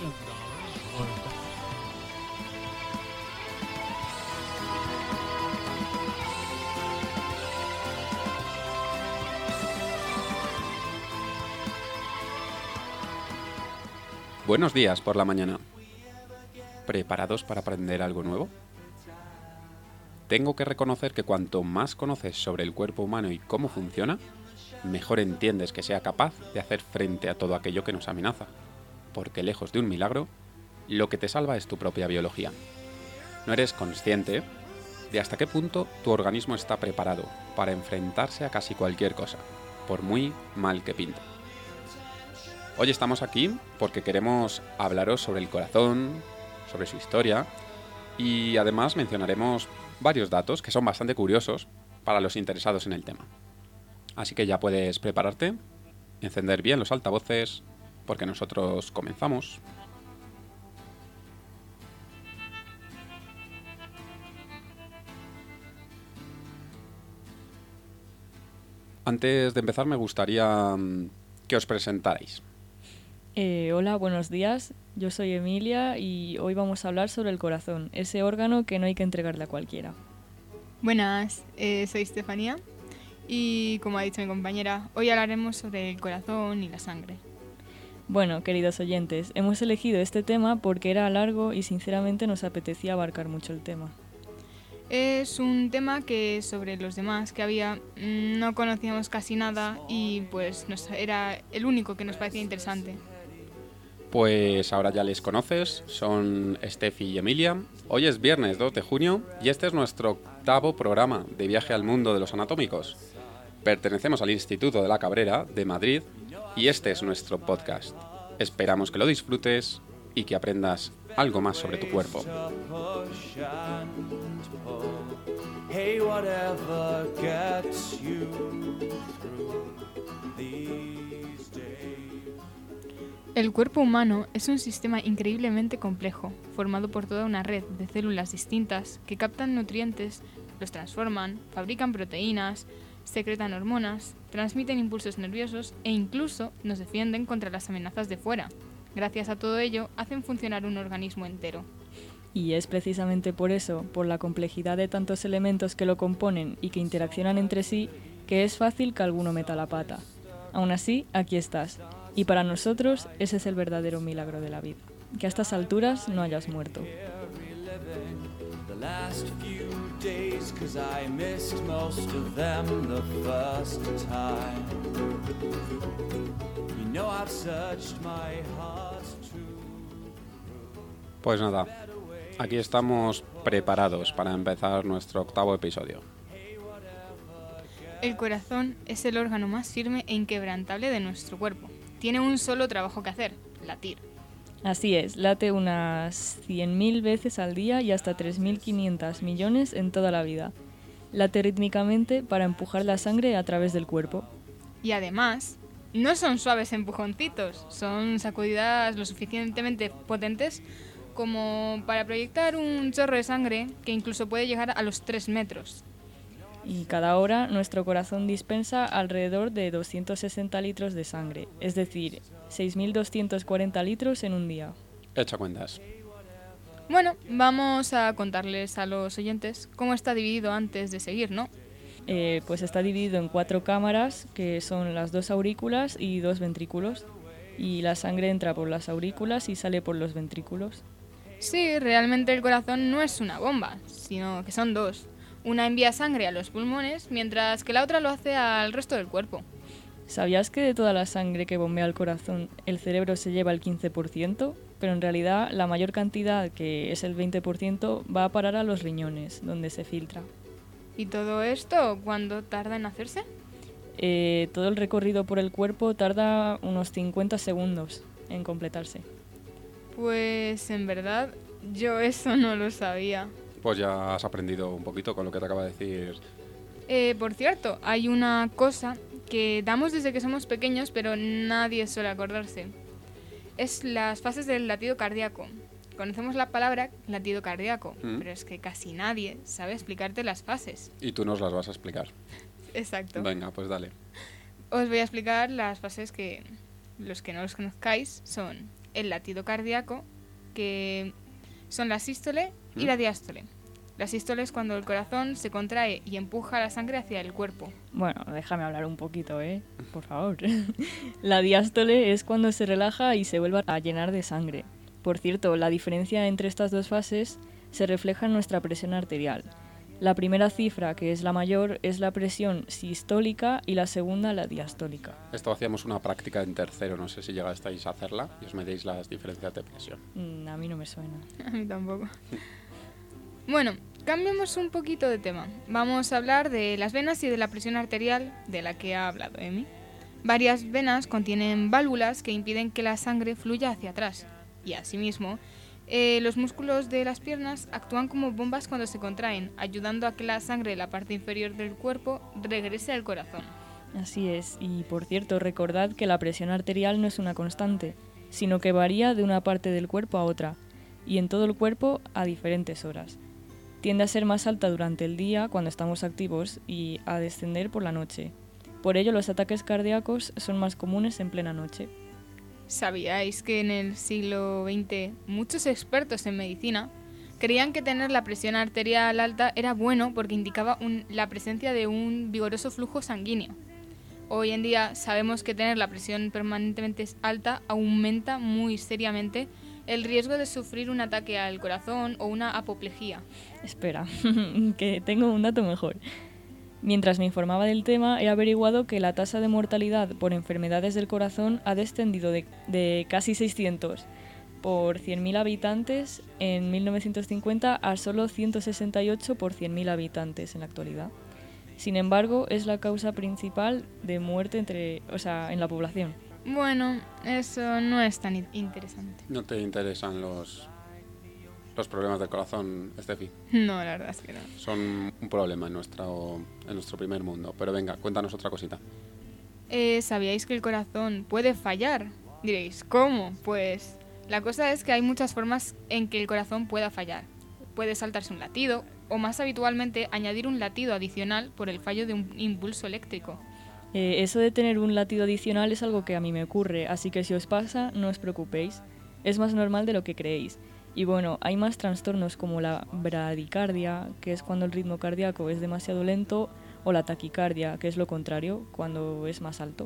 Buenos días por la mañana. ¿Preparados para aprender algo nuevo? Tengo que reconocer que cuanto más conoces sobre el cuerpo humano y cómo funciona, mejor entiendes que sea capaz de hacer frente a todo aquello que nos amenaza. Porque lejos de un milagro, lo que te salva es tu propia biología. No eres consciente de hasta qué punto tu organismo está preparado para enfrentarse a casi cualquier cosa, por muy mal que pinte. Hoy estamos aquí porque queremos hablaros sobre el corazón, sobre su historia y además mencionaremos varios datos que son bastante curiosos para los interesados en el tema. Así que ya puedes prepararte, encender bien los altavoces, porque nosotros comenzamos. Antes de empezar me gustaría que os presentarais. Hola, buenos días. Yo soy Emilia y hoy vamos a hablar sobre el corazón, ese órgano que no hay que entregarle a cualquiera. Buenas, soy Estefanía y como ha dicho mi compañera, hoy hablaremos sobre el corazón y la sangre. Bueno, queridos oyentes, hemos elegido este tema porque era largo y sinceramente nos apetecía abarcar mucho el tema. Es un tema que sobre los demás que había no conocíamos casi nada y pues era el único que nos parecía interesante. Pues ahora ya les conoces, son Estefi y Emilia. Hoy es viernes 2 de junio y este es nuestro 8º programa de viaje al mundo de los anatómicos. Pertenecemos al Instituto de la Cabrera de Madrid y este es nuestro podcast. Esperamos que lo disfrutes y que aprendas algo más sobre tu cuerpo. El cuerpo humano es un sistema increíblemente complejo, formado por toda una red de células distintas que captan nutrientes, los transforman, fabrican proteínas, secretan hormonas, transmiten impulsos nerviosos e incluso nos defienden contra las amenazas de fuera. Gracias a todo ello, hacen funcionar un organismo entero. Y es precisamente por eso, por la complejidad de tantos elementos que lo componen y que interaccionan entre sí, que es fácil que alguno meta la pata. Aún así, aquí estás. Y para nosotros, ese es el verdadero milagro de la vida. Que a estas alturas no hayas muerto. Pues nada, aquí estamos preparados para empezar nuestro 8º episodio. El corazón es el órgano más firme e inquebrantable de nuestro cuerpo. Tiene un solo trabajo que hacer, latir. Así es, late unas 100.000 veces al día y hasta 3.500 millones en toda la vida. Late rítmicamente para empujar la sangre a través del cuerpo. Y además, no son suaves empujoncitos, son sacudidas lo suficientemente potentes como para proyectar un chorro de sangre que incluso puede llegar a los 3 metros. Y cada hora nuestro corazón dispensa alrededor de 260 litros de sangre, es decir, 6.240 litros en un día. Echa cuentas. Bueno, vamos a contarles a los oyentes cómo está dividido antes de seguir, ¿no? Pues está dividido en 4 cámaras, que son las 2 aurículas y 2 ventrículos. Y la sangre entra por las aurículas y sale por los ventrículos. Sí, realmente el corazón no es una bomba, sino que son 2. Una envía sangre a los pulmones, mientras que la otra lo hace al resto del cuerpo. ¿Sabías que de toda la sangre que bombea al corazón, el cerebro se lleva el 15%? Pero en realidad la mayor cantidad, que es el 20%, va a parar a los riñones, donde se filtra. ¿Y todo esto cuándo tarda en hacerse? Todo el recorrido por el cuerpo tarda unos 50 segundos en completarse. Pues en verdad, yo eso no lo sabía. Pues ya has aprendido un poquito con lo que te acaba de decir. Por cierto, hay una cosa que damos desde que somos pequeños, pero nadie suele acordarse. Es las fases del latido cardíaco. Conocemos la palabra latido cardíaco, pero es que casi nadie sabe explicarte las fases. Y tú nos las vas a explicar. Exacto. Venga, pues dale. Os voy a explicar las fases que los que no los conozcáis son el latido cardíaco, que son la sístole y la diástole. La sístole es cuando el corazón se contrae y empuja la sangre hacia el cuerpo. Bueno, déjame hablar un poquito, por favor. La diástole es cuando se relaja y se vuelve a llenar de sangre. Por cierto, la diferencia entre estas dos fases se refleja en nuestra presión arterial. La primera cifra, que es la mayor, es la presión sistólica y la segunda la diastólica. Esto hacíamos una práctica en tercero, no sé si llegasteis a hacerla y os medéis las diferencias de presión. A mí no me suena. A mí tampoco. Bueno, cambiemos un poquito de tema. Vamos a hablar de las venas y de la presión arterial, de la que ha hablado Emi. Varias venas contienen válvulas que impiden que la sangre fluya hacia atrás. Y asimismo, los músculos de las piernas actúan como bombas cuando se contraen, ayudando a que la sangre de la parte inferior del cuerpo regrese al corazón. Así es, y por cierto, recordad que la presión arterial no es una constante, sino que varía de una parte del cuerpo a otra, y en todo el cuerpo a diferentes horas. Tiende a ser más alta durante el día, cuando estamos activos, y a descender por la noche. Por ello, los ataques cardíacos son más comunes en plena noche. ¿Sabíais que en el siglo XX muchos expertos en medicina creían que tener la presión arterial alta era bueno porque indicaba la presencia de un vigoroso flujo sanguíneo? Hoy en día sabemos que tener la presión permanentemente alta aumenta muy seriamente el riesgo de sufrir un ataque al corazón o una apoplejía. Espera, que tengo un dato mejor. Mientras me informaba del tema, he averiguado que la tasa de mortalidad por enfermedades del corazón ha descendido de casi 600 por 100.000 habitantes en 1950 a solo 168 por 100.000 habitantes en la actualidad. Sin embargo, es la causa principal de muerte en la población. Bueno, eso no es tan interesante. ¿No te interesan los problemas del corazón, Estefi? No, la verdad es que no. Son un problema en nuestro primer mundo. Pero venga, cuéntanos otra cosita. ¿Sabíais que el corazón puede fallar? Diréis, ¿cómo? Pues la cosa es que hay muchas formas en que el corazón pueda fallar. Puede saltarse un latido, o más habitualmente añadir un latido adicional por el fallo de un impulso eléctrico. Eso de tener un latido adicional es algo que a mí me ocurre, así que si os pasa, no os preocupéis. Es más normal de lo que creéis. Y bueno, hay más trastornos como la bradicardia, que es cuando el ritmo cardíaco es demasiado lento, o la taquicardia, que es lo contrario, cuando es más alto.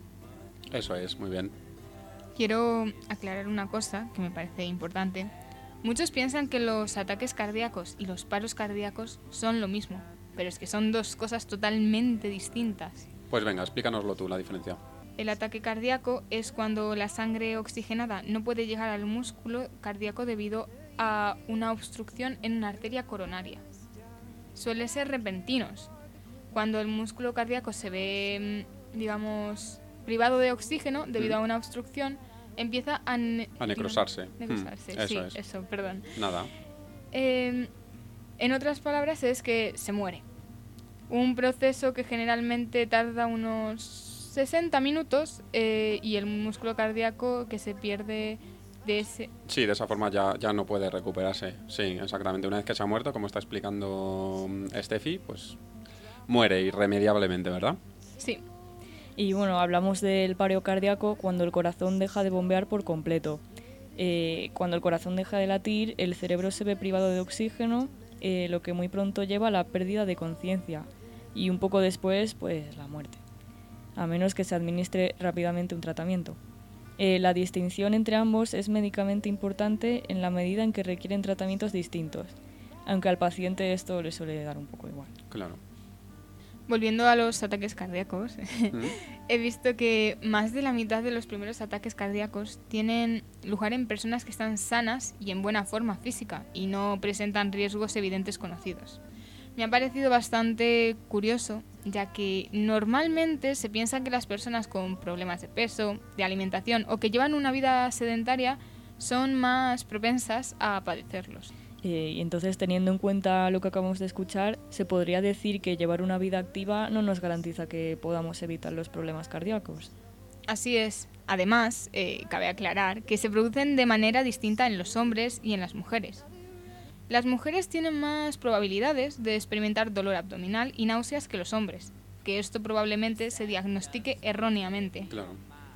Eso es, muy bien. Quiero aclarar una cosa que me parece importante. Muchos piensan que los ataques cardíacos y los paros cardíacos son lo mismo, pero es que son dos cosas totalmente distintas. Pues venga, explícanoslo tú, la diferencia. El ataque cardíaco es cuando la sangre oxigenada no puede llegar al músculo cardíaco debido a una obstrucción en una arteria coronaria. Suelen ser repentinos. Cuando el músculo cardíaco se ve, privado de oxígeno debido a una obstrucción, empieza a necrosarse. Eso, perdón. Nada. En otras palabras, es que se muere. Un proceso que generalmente tarda unos 60 minutos y el músculo cardíaco que se pierde de ese... Sí, de esa forma ya no puede recuperarse. Sí, exactamente. Una vez que se ha muerto, como está explicando Estefi, pues muere irremediablemente, ¿verdad? Sí. Y bueno, hablamos del paro cardíaco cuando el corazón deja de bombear por completo. Cuando el corazón deja de latir, el cerebro se ve privado de oxígeno, lo que muy pronto lleva a la pérdida de conciencia y un poco después, pues la muerte, a menos que se administre rápidamente un tratamiento. La distinción entre ambos es médicamente importante en la medida en que requieren tratamientos distintos, aunque al paciente esto le suele dar un poco igual. Claro. Volviendo a los ataques cardíacos, he visto que más de la mitad de los primeros ataques cardíacos tienen lugar en personas que están sanas y en buena forma física y no presentan riesgos evidentes conocidos. Me ha parecido bastante curioso, ya que normalmente se piensa que las personas con problemas de peso, de alimentación o que llevan una vida sedentaria son más propensas a padecerlos. Y entonces, teniendo en cuenta lo que acabamos de escuchar, se podría decir que llevar una vida activa no nos garantiza que podamos evitar los problemas cardíacos. Así es. Además, cabe aclarar que se producen de manera distinta en los hombres y en las mujeres. Las mujeres tienen más probabilidades de experimentar dolor abdominal y náuseas que los hombres, que esto probablemente se diagnostique erróneamente. Claro.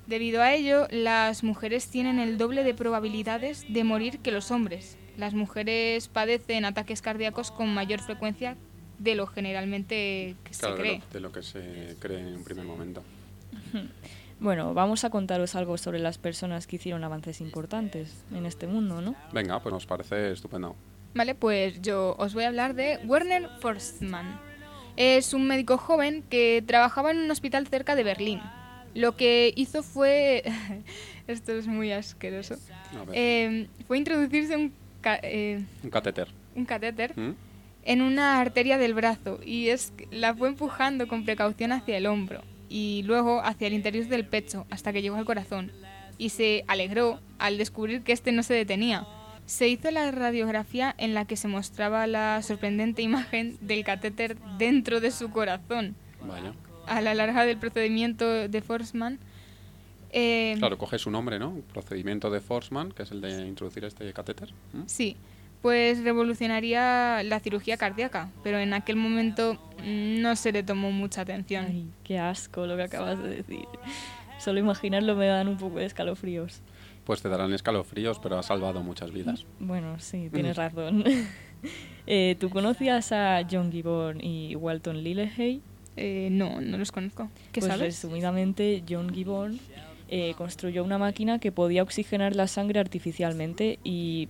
Debido a ello, las mujeres tienen el doble de probabilidades de morir que los hombres. Las mujeres padecen ataques cardíacos con mayor frecuencia de lo generalmente que se cree. De lo que se cree en un primer momento. Bueno, vamos a contaros algo sobre las personas que hicieron avances importantes en este mundo, ¿no? Venga, pues nos parece estupendo. Vale, pues yo os voy a hablar de Werner Forstmann. Es un médico joven que trabajaba en un hospital cerca de Berlín. Lo que hizo fue... esto es muy asqueroso. Fue introducirse un catéter. Un catéter en una arteria del brazo y la fue empujando con precaución hacia el hombro y luego hacia el interior del pecho hasta que llegó al corazón. Y se alegró al descubrir que este no se detenía. Se hizo la radiografía en la que se mostraba la sorprendente imagen del catéter dentro de su corazón. Vaya. A la larga del procedimiento de Forstmann... claro, coge su nombre, ¿no? Procedimiento de Forstmann, que es el de introducir este catéter. Sí, pues revolucionaría la cirugía cardíaca, pero en aquel momento no se le tomó mucha atención. Ay, qué asco lo que acabas de decir. Solo imaginarlo me dan un poco de escalofríos. Pues te darán escalofríos, pero has salvado muchas vidas. Bueno, sí, tienes razón. ¿Tú conocías a John Gibbon y Walton Lillehei? No los conozco. ¿Qué pues sabes? Resumidamente, John Gibbon construyó una máquina que podía oxigenar la sangre artificialmente y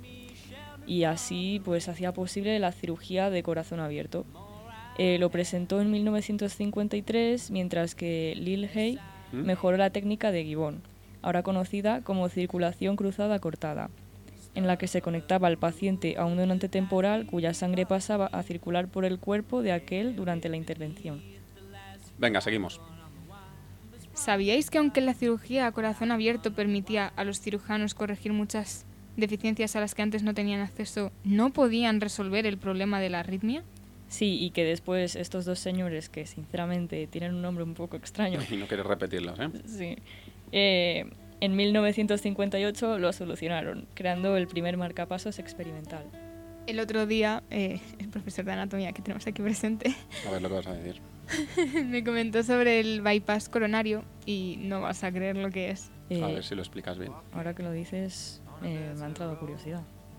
así pues hacía posible la cirugía de corazón abierto. Lo presentó en 1953, mientras que Lillehei mejoró la técnica de Gibbon, ahora conocida como circulación cruzada cortada, en la que se conectaba al paciente a un donante temporal cuya sangre pasaba a circular por el cuerpo de aquel durante la intervención. Venga, seguimos. ¿Sabíais que aunque la cirugía a corazón abierto permitía a los cirujanos corregir muchas deficiencias a las que antes no tenían acceso, no podían resolver el problema de la arritmia? Sí, y que después estos dos señores, que sinceramente tienen un nombre un poco extraño... Y no quieres repetirlos, ¿eh? Sí. En 1958 lo solucionaron, creando el primer marcapasos experimental. El otro día, el profesor de anatomía que tenemos aquí presente... A ver lo que vas a decir. me comentó sobre el bypass coronario y no vas a creer lo que es. A ver si lo explicas bien. Ahora que lo dices, me ha entrado curiosidad.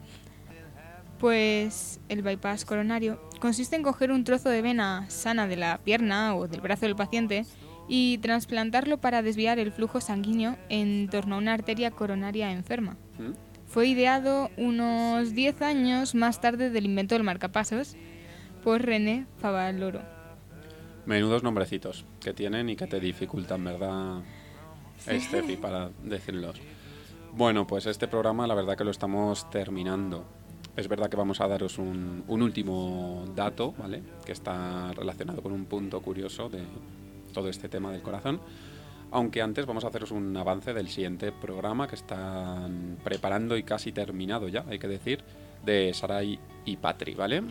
Pues el bypass coronario consiste en coger un trozo de vena sana de la pierna o del brazo del paciente y trasplantarlo para desviar el flujo sanguíneo en torno a una arteria coronaria enferma. Fue ideado unos 10 años más tarde del invento del marcapasos por René Favaloro. Menudos nombrecitos que tienen y que te dificultan, ¿verdad, Estefi, para decirlos? Bueno, pues este programa la verdad que lo estamos terminando. Es verdad que vamos a daros un último dato, ¿vale? Que está relacionado con un punto curioso de todo este tema del corazón. Aunque antes vamos a haceros un avance del siguiente programa que están preparando y casi terminado ya, hay que decir, de Sarai y Patri, ¿vale?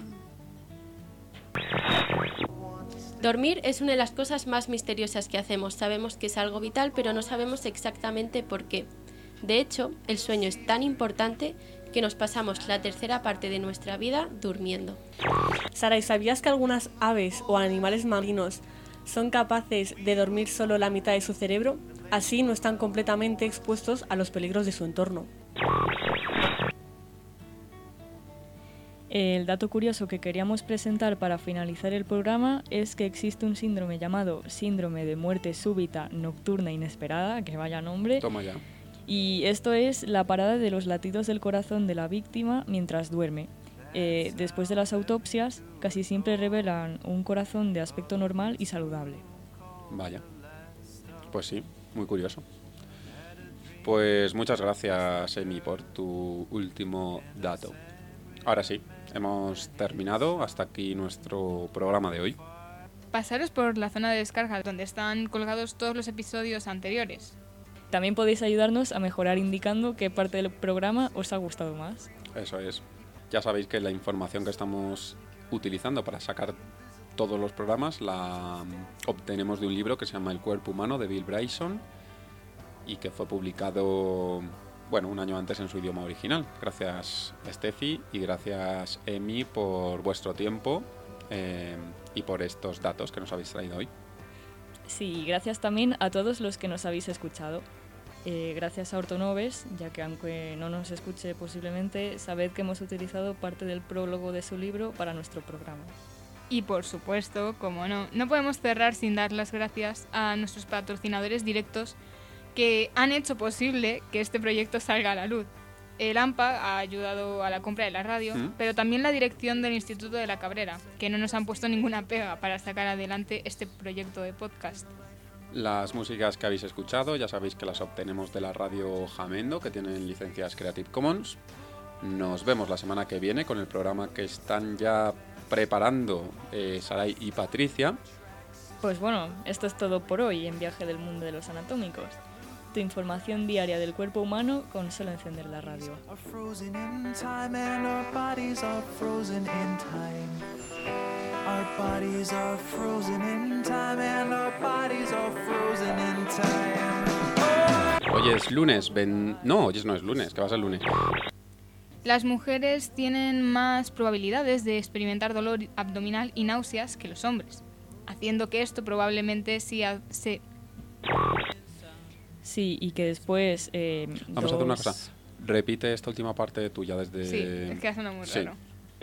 Dormir es una de las cosas más misteriosas que hacemos. Sabemos que es algo vital, pero no sabemos exactamente por qué. De hecho, el sueño es tan importante que nos pasamos la tercera parte de nuestra vida durmiendo. Sarai, ¿sabías que algunas aves o animales marinos son capaces de dormir solo la mitad de su cerebro? Así no están completamente expuestos a los peligros de su entorno. El dato curioso que queríamos presentar para finalizar el programa es que existe un síndrome llamado síndrome de muerte súbita nocturna inesperada, que vaya nombre. Toma ya. Y esto es la parada de los latidos del corazón de la víctima mientras duerme. Después de las autopsias, casi siempre revelan un corazón de aspecto normal y saludable. Vaya. Pues sí, muy curioso. Pues muchas gracias, Emi, por tu último dato. Ahora sí, hemos terminado. Hasta aquí nuestro programa de hoy. Pasaros por la zona de descarga donde están colgados todos los episodios anteriores. También podéis ayudarnos a mejorar indicando qué parte del programa os ha gustado más. Eso es. Ya sabéis que la información que estamos utilizando para sacar todos los programas la obtenemos de un libro que se llama El cuerpo humano, de Bill Bryson, y que fue publicado, bueno, un año antes en su idioma original. Gracias, Steffi, y gracias, Emi, por vuestro tiempo y por estos datos que nos habéis traído hoy. Sí, gracias también a todos los que nos habéis escuchado. gracias a Ortonoves, ya que aunque no nos escuche posiblemente, sabed que hemos utilizado parte del prólogo de su libro para nuestro programa. Y por supuesto, como no podemos cerrar sin dar las gracias a nuestros patrocinadores directos que han hecho posible que este proyecto salga a la luz. El AMPA ha ayudado a la compra de la radio, pero también la dirección del Instituto de la Cabrera, que no nos han puesto ninguna pega para sacar adelante este proyecto de podcast. Las músicas que habéis escuchado ya sabéis que las obtenemos de la radio Jamendo, que tienen licencias Creative Commons. Nos vemos la semana que viene con el programa que están ya preparando Saray y Patricia. Pues bueno, esto es todo por hoy en Viaje del Mundo de los Anatómicos. Tu información diaria del cuerpo humano con solo encender la radio. Our bodies are frozen in time and our bodies are frozen in time. Hoy es lunes, no, hoy no es lunes, que va a ser lunes. Las mujeres tienen más probabilidades de experimentar dolor abdominal y náuseas que los hombres, haciendo que esto probablemente sí. Sí, y que después... Vamos a hacer una cosa. Repite esta última parte tuya desde... Sí, es que ha sonado muy Sí. raro.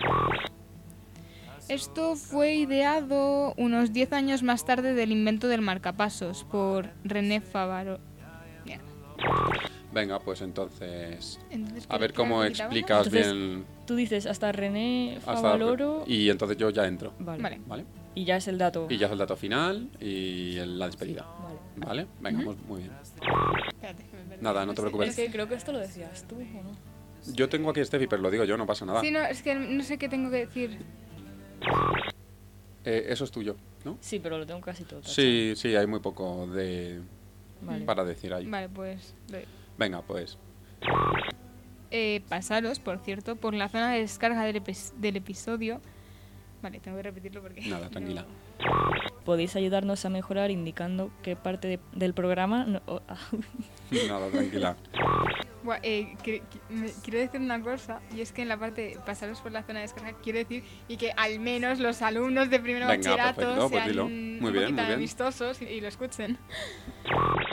Esto fue ideado unos 10 años más tarde del invento del marcapasos por René Favaloro. Venga, pues entonces a ¿qué- ver qué cómo necesitamos? explicas Entonces, bien... Tú dices hasta René hasta- Favaloro... Y entonces yo ya entro, Vale. ¿vale? Y ya es el dato. Y ya es el dato final y la despedida, Vale. ¿vale? Venga, pues muy bien. Espérate, que me perdí. Nada, no te Es preocupes. que creo que esto lo decías tú, ¿o no? Yo tengo aquí a Steffi, pero lo digo yo, no pasa nada. Sí, no, es que no sé qué tengo que decir. Eso es tuyo, ¿no? Sí, pero lo tengo casi todo tachado. Sí, sí, hay muy poco Vale. para decir ahí. Vale, pues... Venga, pues. Pasaros, por cierto, por la zona de descarga del episodio. Vale, tengo que repetirlo porque... Nada, tranquila. Podéis ayudarnos a mejorar indicando qué parte del programa... Nada, tranquila. Buah, quiero decir una cosa, y es que en la parte de pasaros por la zona de descarga, quiero decir, y que al menos los alumnos de primero Venga, bachillerato perfecto, pues sean dilo. un Muy bien, poquito muy bien. amistosos y lo escuchen.